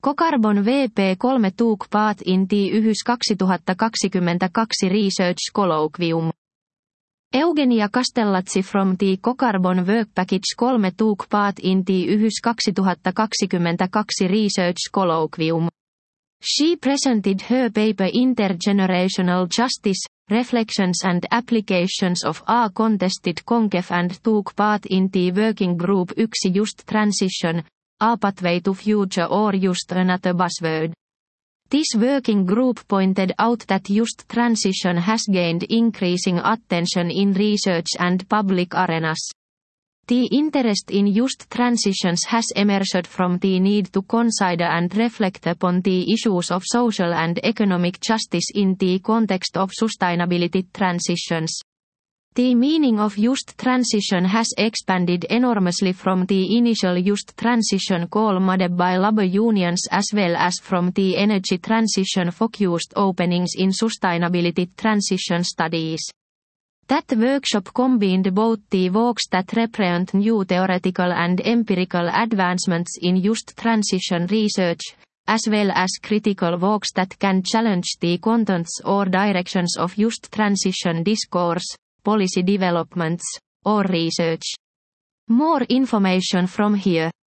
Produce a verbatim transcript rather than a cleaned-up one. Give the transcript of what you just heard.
Cocarbon V P kolme took part in the YHYS kaksituhattakaksikymmentäkaksi Research Colloquium. Eugenia Castellazzi from the Cocarbon Work Package kolme took part in the YHYS kaksituhattakaksikymmentäkaksi Research Colloquium. She presented her paper Intergenerational Justice, Reflections and Applications of a Contested Concave and took part in the Working Group one Just Transition, a Pathway to Future or Just Another Buzzword. This working group pointed out that just transition has gained increasing attention in research and public arenas. The interest in just transitions has emerged from the need to consider and reflect upon the issues of social and economic justice in the context of sustainability transitions. The meaning of just transition has expanded enormously from the initial just transition call made by labor unions as well as from the energy transition focused openings in sustainability transition studies. That workshop combined both the works that represent new theoretical and empirical advancements in just transition research, as well as critical works that can challenge the contents or directions of just transition discourse, policy developments, or research. More information from here.